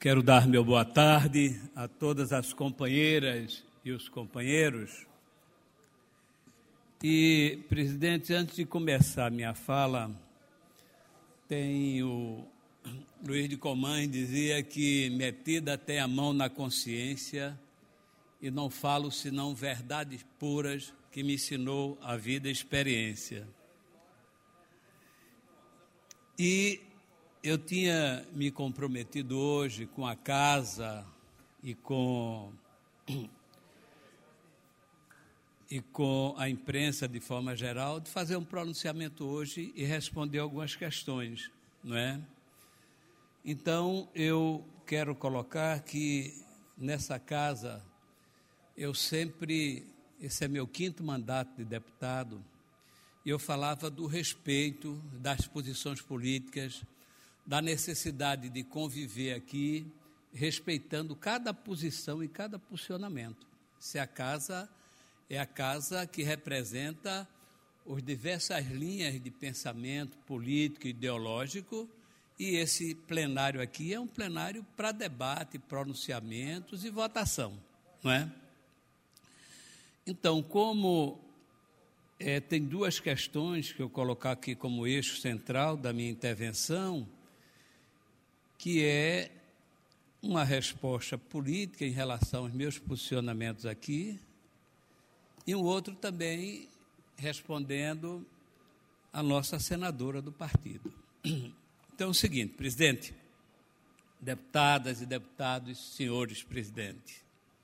Quero dar meu boa tarde a todas as companheiras e os companheiros. E, presidente, antes de começar minha fala, tem o Luiz de Comães dizia que metida tem a mão na consciência e não falo senão verdades puras que me ensinou a vida e a experiência. E eu tinha me comprometido hoje com a casa e com a imprensa de forma geral, de fazer um pronunciamento hoje e responder algumas questões, não é? Então, eu quero colocar que nessa casa, esse é meu 5º mandato de deputado, e eu falava do respeito das posições políticas, da necessidade de conviver aqui, respeitando cada posição e cada posicionamento. Se a casa é a casa que representa as diversas linhas de pensamento político e ideológico, e esse plenário aqui é um plenário para debate, pronunciamentos e votação, não é? Então, como tem duas questões que eu colocar aqui como eixo central da minha intervenção, que é uma resposta política em relação aos meus posicionamentos aqui, e um outro também respondendo à nossa senadora do partido. Então é o seguinte, presidente, deputadas e deputados, senhores presidente,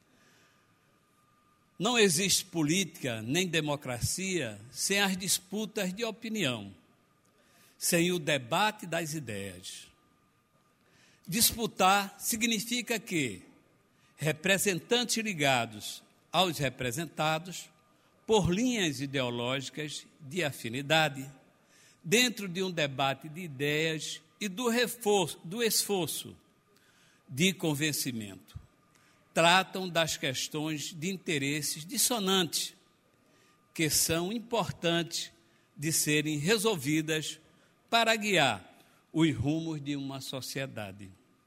não existe política nem democracia sem as disputas de opinião, sem o debate das ideias. Disputar significa que representantes ligados aos representados por linhas ideológicas de afinidade, dentro de um debate de ideias e do esforço de convencimento, tratam das questões de interesses dissonantes, que são importantes de serem resolvidas para guiar os rumos de uma sociedade.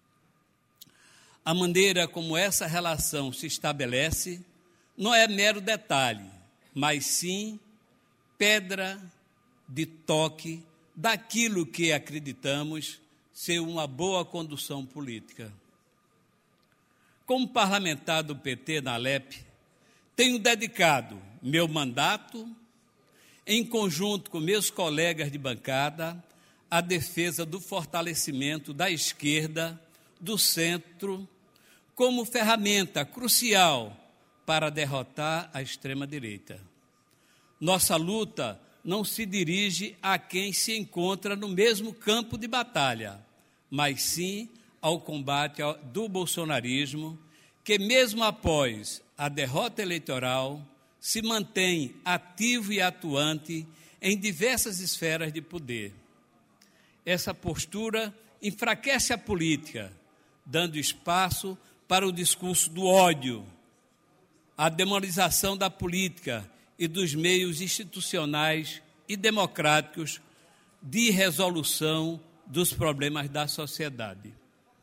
A maneira como essa relação se estabelece não é mero detalhe, mas sim pedra de toque daquilo que acreditamos ser uma boa condução política. Como parlamentar do PT na Alep, tenho dedicado meu mandato, em conjunto com meus colegas de bancada, à defesa do fortalecimento da esquerda, do centro, como ferramenta crucial para derrotar a extrema-direita. Nossa luta não se dirige a quem se encontra no mesmo campo de batalha, mas sim ao combate do bolsonarismo, que mesmo após a derrota eleitoral, se mantém ativo e atuante em diversas esferas de poder. Essa postura enfraquece a política, dando espaço para o discurso do ódio, a demonização da política e dos meios institucionais e democráticos de resolução dos problemas da sociedade.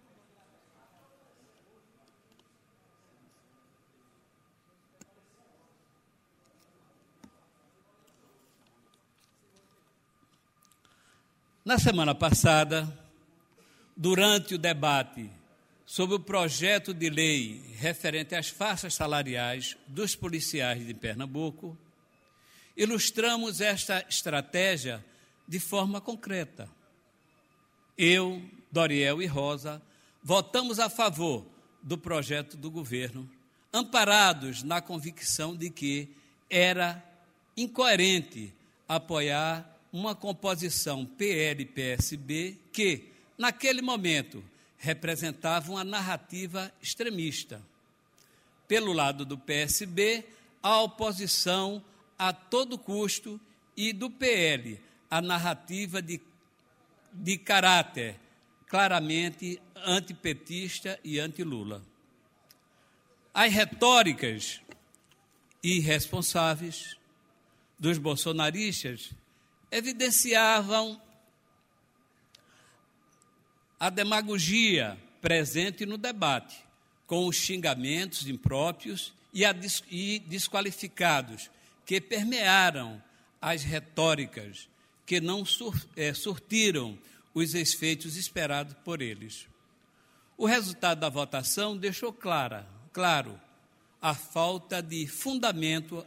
Na semana passada, durante o debate sobre o projeto de lei referente às faixas salariais dos policiais de Pernambuco, ilustramos esta estratégia de forma concreta. Eu, Doriel e Rosa votamos a favor do projeto do governo, amparados na convicção de que era incoerente apoiar uma composição PL-PSB que, naquele momento, representava uma narrativa extremista. Pelo lado do PSB, a oposição a todo custo, e do PL, a narrativa de caráter claramente antipetista e anti-Lula. As retóricas irresponsáveis dos bolsonaristas evidenciavam a demagogia presente no debate, com os xingamentos impróprios e desqualificados que permearam as retóricas que não surtiram os efeitos esperados por eles. O resultado da votação deixou claro a falta de fundamento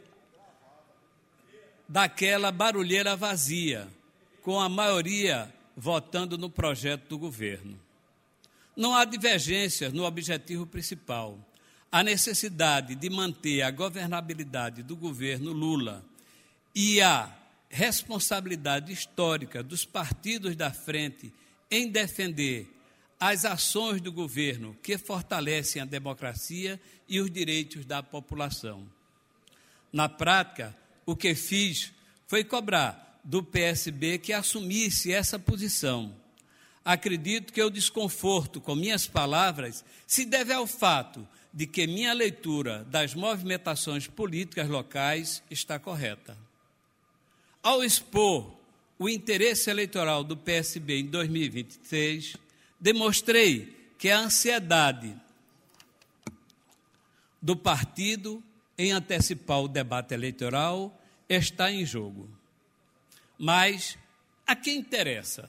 daquela barulheira vazia, com a maioria votando no projeto do governo. Não há divergências no objetivo principal, a necessidade de manter a governabilidade do governo Lula e a responsabilidade histórica dos partidos da frente em defender as ações do governo que fortalecem a democracia e os direitos da população. Na prática, o que fiz foi cobrar do PSB que assumisse essa posição. Acredito que o desconforto com minhas palavras se deve ao fato de que minha leitura das movimentações políticas locais está correta. Ao expor o interesse eleitoral do PSB em 2026, demonstrei que a ansiedade do partido em antecipar o debate eleitoral está em jogo. Mas a quem interessa?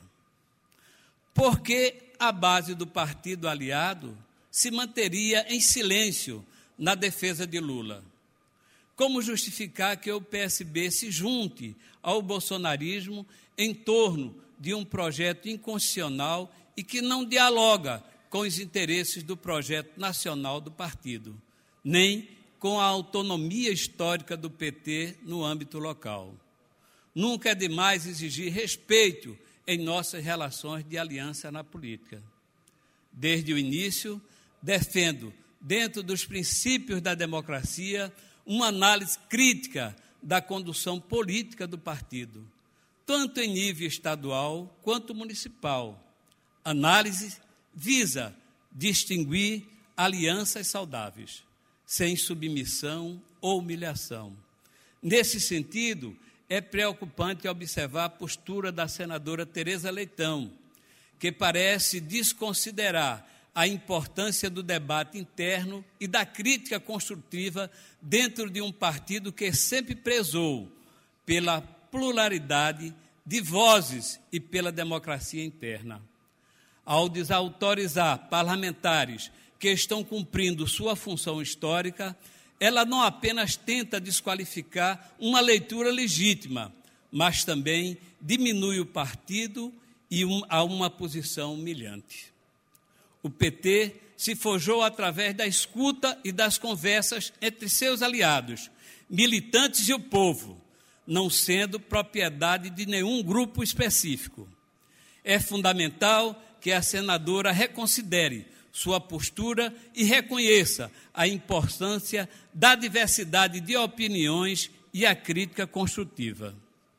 Porque a base do partido aliado se manteria em silêncio na defesa de Lula. Como justificar que o PSB se junte ao bolsonarismo em torno de um projeto inconstitucional e que não dialoga com os interesses do projeto nacional do partido, nem com a autonomia histórica do PT no âmbito local? Nunca é demais exigir respeito em nossas relações de aliança na política. Desde o início, defendo, dentro dos princípios da democracia, uma análise crítica da condução política do partido, tanto em nível estadual quanto municipal. Análise visa distinguir alianças saudáveis, sem submissão ou humilhação. Nesse sentido, é preocupante observar a postura da senadora Tereza Leitão, que parece desconsiderar a importância do debate interno e da crítica construtiva dentro de um partido que sempre prezou pela pluralidade de vozes e pela democracia interna. Ao desautorizar parlamentares que estão cumprindo sua função histórica, ela não apenas tenta desqualificar uma leitura legítima, mas também diminui o partido a uma posição humilhante. O PT se forjou através da escuta e das conversas entre seus aliados, militantes e o povo, não sendo propriedade de nenhum grupo específico. É fundamental que a senadora reconsidere sua postura e reconheça a importância da diversidade de opiniões e a crítica construtiva.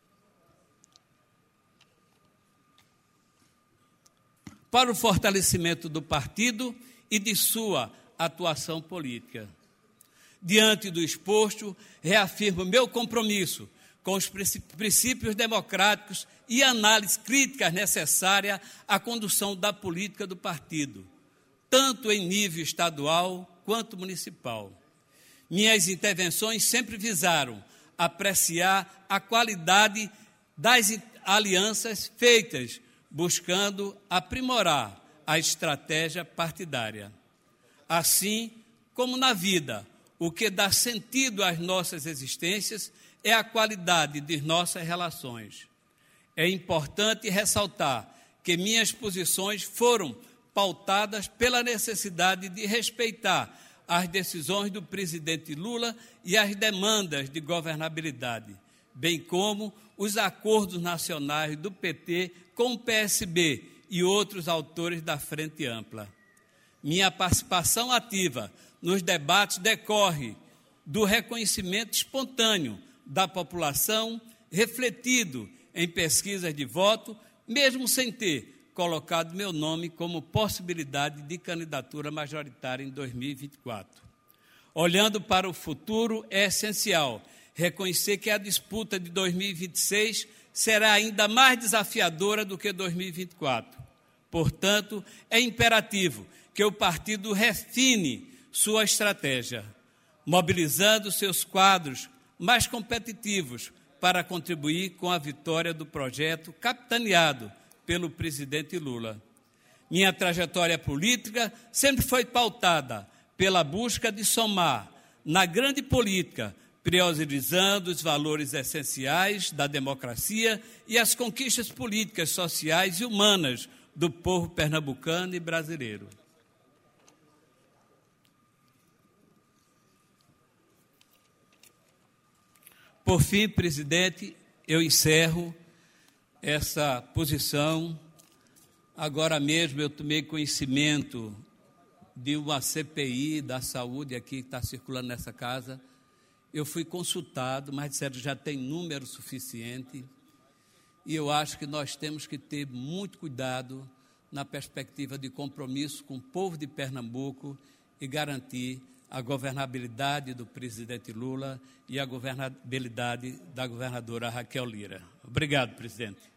Para o fortalecimento do partido e de sua atuação política. Diante do exposto, reafirmo meu compromisso com os princípios democráticos e análise crítica necessária à condução da política do partido, tanto em nível estadual quanto municipal. Minhas intervenções sempre visaram apreciar a qualidade das alianças feitas, buscando aprimorar a estratégia partidária. Assim como na vida, o que dá sentido às nossas existências é a qualidade de nossas relações. É importante ressaltar que minhas posições foram pautadas pela necessidade de respeitar as decisões do presidente Lula e as demandas de governabilidade, bem como os acordos nacionais do PT com o PSB e outros autores da Frente Ampla. Minha participação ativa nos debates decorre do reconhecimento espontâneo da população, refletido em pesquisas de voto, mesmo sem ter colocado meu nome como possibilidade de candidatura majoritária em 2024. Olhando para o futuro, é essencial reconhecer que a disputa de 2026 será ainda mais desafiadora do que 2024. Portanto, é imperativo que o partido refine sua estratégia, mobilizando seus quadros mais competitivos para contribuir com a vitória do projeto capitaneado pelo presidente Lula. Minha trajetória política sempre foi pautada pela busca de somar na grande política, priorizando os valores essenciais da democracia e as conquistas políticas, sociais e humanas do povo pernambucano e brasileiro. Por fim, presidente, eu encerro essa posição. Agora mesmo eu tomei conhecimento de uma CPI da saúde aqui que está circulando nessa casa. Eu fui consultado, mas disseram que já tem número suficiente. E eu acho que nós temos que ter muito cuidado na perspectiva de compromisso com o povo de Pernambuco e garantir a governabilidade do presidente Lula e a governabilidade da governadora Raquel Lira. Obrigado, presidente.